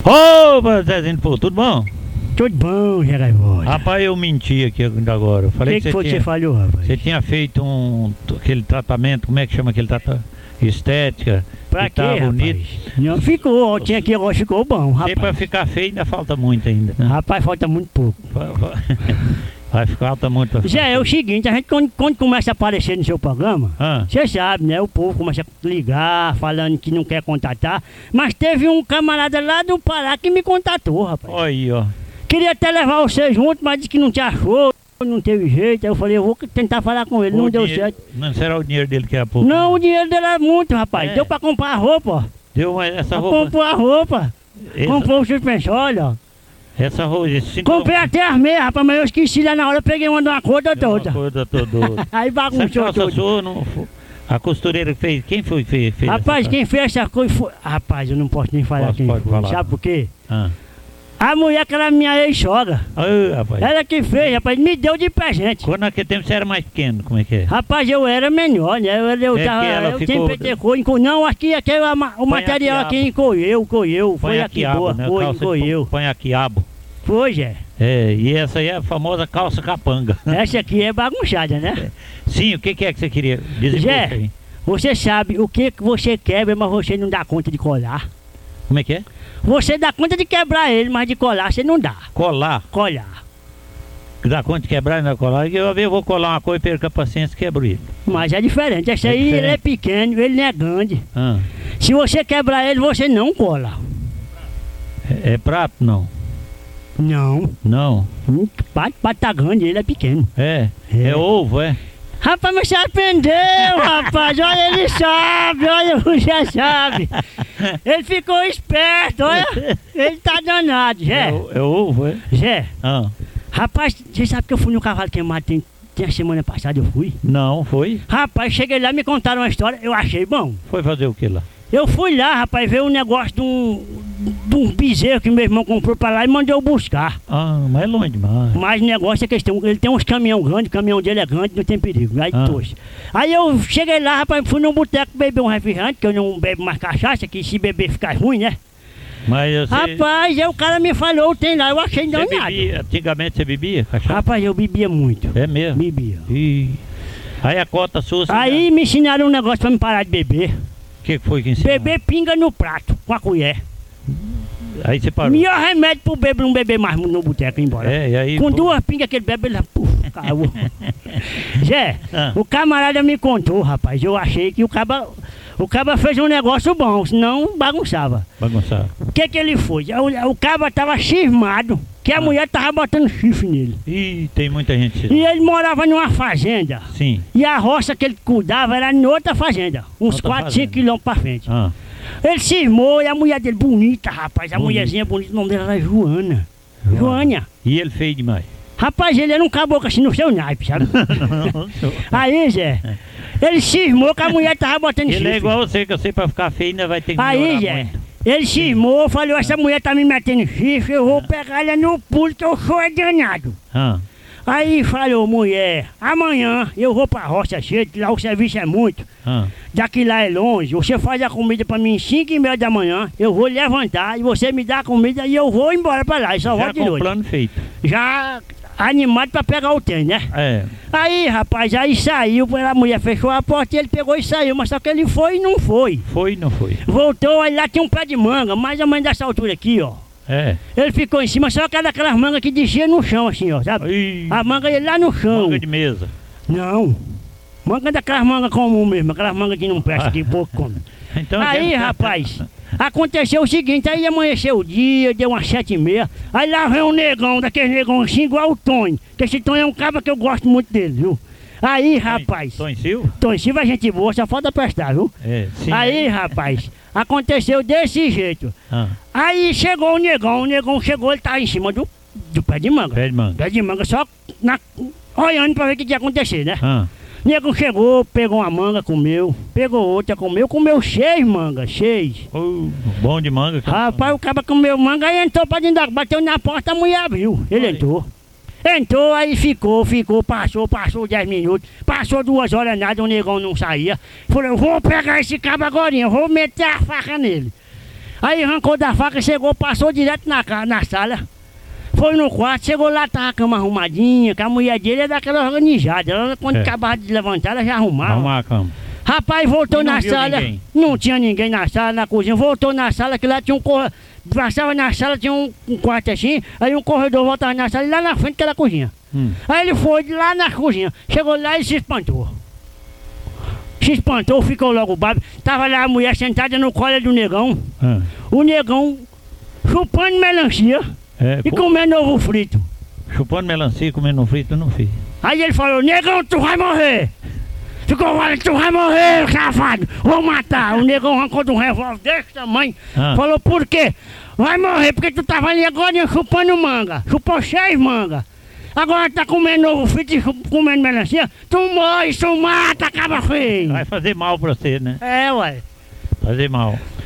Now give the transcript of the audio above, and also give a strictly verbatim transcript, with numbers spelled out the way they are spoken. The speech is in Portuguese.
Ô, Zezinho, pô, tudo bom? Tudo bom, Zé Gaivota? Rapaz, eu menti aqui ainda agora. Eu O falei que, que que, foi você, que você tinha, falou, rapaz? você tinha feito um aquele tratamento, como é que chama aquele tratamento? Estética. Pra que quê, tá rapaz? bonito. Não ficou, tinha aqui agora, ficou bom, Tem pra rapaz. ficar feio ainda falta muito ainda, né? Rapaz, falta muito pouco. Vai ficar falta muito pra ficar Zé, é feio. o seguinte, a gente quando, quando começa a aparecer no seu programa, Ah, você sabe, né? O povo começa a ligar, falando que não quer contatar. Mas teve um camarada lá do Pará que me contatou, rapaz. olha aí, ó. Queria até levar você junto, mas disse que não te achou, não teve jeito. Aí eu falei, eu vou tentar falar com ele, não O deu dinheiro- certo. Não será o dinheiro dele que era pouco? Não, o dinheiro dele é muito, rapaz. É. Deu pra comprar a roupa, ó. Deu uma, essa roupa. Comprou a roupa, Essa, comprou o suspensório, ó. essa roupa. Esse cinturão- Comprei até as meias, rapaz, mas eu esqueci lá na hora, eu peguei uma de uma cor da deu uma toda. coisa toda. Aí Essa bagunçou calça tudo. sua não foi- A costureira que fez. Quem foi que fez? fez Rapaz, essa quem fez essa coisa foi... Rapaz, eu não posso nem falar Posso, quem pode foi. falar. Sabe por quê? calça? A mulher que era minha ex-sogra. Ah. Ah, rapaz. Ela que fez, rapaz, me deu de presente. Quando naquele tempo você era mais pequeno, como é que é? Rapaz, eu era menor, né? Eu, eu, É tava, que ela eu ficou- tinha petecou, enco... Não, aqui, aqui é o, ma- o material quiabo. aqui encolheu, encolheu. Foi aqui Panha-quiabo, boa, né? foi, Calça de encolheu. panha-quiabo. Foi, Zé. É, e essa aí é a famosa calça capanga. Essa aqui é bagunçada, né? Sim, o que, que é que você queria dizer Zé. com isso aí? Você sabe o que, que você quebra, mas você não dá conta de colar. Como é que é? Você dá conta de quebrar ele, mas de colar você não dá. Colar. Colar. Dá conta de quebrar e não colar. Eu, eu vou colar uma coisa e perco a paciência e quebro ele. Mas é diferente. Esse É aí ele é diferente. pequeno, ele não é grande. Ah, Se você quebrar ele, você não cola. é, é prato? Não. Não. Não. Hum, Pode estar grande, ele é pequeno. É. É. É, ovo, é? Rapaz, mas você aprendeu, rapaz. Olha, ele sabe, olha, você sabe. Ele ficou esperto, olha. Ele tá danado, É, Zé. o- é ovo, é? Zé, Ah, rapaz, você sabe que eu fui no cavalo queimado, tem, tem a semana passada eu fui. não, foi? Rapaz, cheguei lá, me contaram uma história, eu achei bom. Foi fazer o que lá? Eu fui lá, rapaz, ver um negócio de um, de um bezerro que meu irmão comprou pra lá e mandou eu buscar. Ah, mas é longe demais. Mas o negócio é que eles têm, ele tem uns caminhão grandes, o caminhão dele é grande, não tem perigo. Aí, Ah. trouxe. Aí eu cheguei lá, rapaz, fui num boteco beber um refrigerante, que eu não bebo mais cachaça, que se beber fica ruim, né? Mas você, Rapaz, aí o cara me falou, tem lá, eu achei você danado. bebia, antigamente você bebia cachaça? Rapaz, eu bebia muito. É mesmo? Bebia. Ih. Aí a cota sua... você Aí me ensinaram um negócio pra me parar de beber. O que que foi que ensinou? Beber pinga no prato, com a colher. Aí você parou. Melhor remédio pro bebo não beber mais no boteco e ir embora. É, e aí... Com pô, duas pingas que ele bebe, ele puf, caiu. Zé, Ah. o camarada me contou, rapaz. Eu achei que o caba, o caba fez um negócio bom, senão bagunçava. Bagunçar. O que que ele foi? O, o caba tava cismado, que a Ah. mulher tava botando chifre nele. Ih, tem muita gente... E ele morava numa fazenda. Sim. E a roça que ele cuidava era em outra fazenda, uns Outra quatro, fazenda. cinco quilômetros pra frente. Ah. Ele cismou e a mulher dele, bonita, rapaz. A Bonita. mulherzinha bonita, o nome dela era Joana. Joana. Joânia. E ele feio demais. Rapaz, ele era um caboclo assim no seu naipe, sabe? Aí, Zé, ele cismou que a mulher tava botando Ele chifre. é igual você, que eu sei pra ficar feio ainda vai ter que Aí, melhorar Zé, muito. ele cismou, falou, essa mulher tá me metendo chifre, eu vou pegar ela no pulo que eu sou é danado. Ah. Aí falou, mulher, amanhã eu vou pra roça cedo, lá o serviço é muito. Ah. Daqui lá é longe, você faz a comida pra mim cinco e meia da manhã, eu vou levantar e você me dá a comida e eu vou embora pra lá, e só Já volto de com o noite. plano feito. Já animado pra pegar o trem, né? É. Aí, rapaz, aí saiu, a mulher fechou a porta e ele pegou e saiu, mas só que ele foi e não foi. Foi e não foi? Voltou, aí lá tinha um pé de manga, mais ou menos dessa altura aqui, ó. É. Ele ficou em cima, só que era daquelas mangas que descia no chão, assim, ó, sabe? Ih, A manga ia lá no chão. manga de mesa. Não. Manga daquelas mangas comum mesmo, aquelas mangas que não presta, Ah. que pouco come. Então, Aí, já- rapaz, aconteceu o seguinte, aí amanheceu o dia, deu umas sete e meia, aí lá vem um negão, daquele negão assim, igual o Tony, que esse Tony é um cara que eu gosto muito dele, viu? Aí, rapaz, Tom e Silva? Tony Silva é gente boa, só falta prestar, viu? É, sim. Aí, rapaz, aconteceu desse jeito. Ah, Aí chegou o negão, o negão chegou, ele tava em cima do, do pé de manga. pé de manga. Pé de manga, só na, olhando pra ver o que ia acontecer, né? Ah, O nego chegou, pegou uma manga, comeu, pegou outra, comeu, comeu seis mangas, seis. oh, bom de manga. que- Rapaz, o cara comeu manga e entrou pra dentro da... Bateu na porta, a mulher abriu. Ele Olha. entrou. Entrou, aí ficou, ficou, passou, passou dez minutos, passou duas horas nada, o negão não saía. Falei, eu vou pegar esse cabo agora, eu vou meter a faca nele. Aí arrancou da faca, chegou, passou direto na, ca- na sala. Foi no quarto, chegou lá, tava a cama arrumadinha, que a mulher dele é daquela organizada. Ela, quando É. acabava de levantar, ela já arrumava. Arrumar a cama. Rapaz, voltou E não na viu sala. ninguém? Não tinha ninguém na sala, na cozinha. Voltou na sala, que lá tinha um corredor. Passava na sala, tinha um, um quarto assim. Aí um corredor voltava na sala e lá na frente que era a cozinha. Hum. Aí ele foi de lá na cozinha. Chegou lá e se espantou. Se espantou, ficou logo bravo. Tava lá a mulher sentada no colo do negão. Ah. O negão chupando melancia É, e pô, comendo ovo frito. chupando melancia e comendo frito, não fiz. Aí ele falou, negão, tu vai morrer! Ficou falando, tu vai morrer, safado! Vou matar! O negão arrancou de um revólver desse tamanho. Ah. Falou, por quê? Vai morrer porque tu tava ali agora chupando manga. Chupou seis manga. Agora tá comendo ovo frito e chup- comendo melancia. Tu morre, tu mata, acaba feio. Vai fazer mal pra você, né? É, ué. Fazer mal.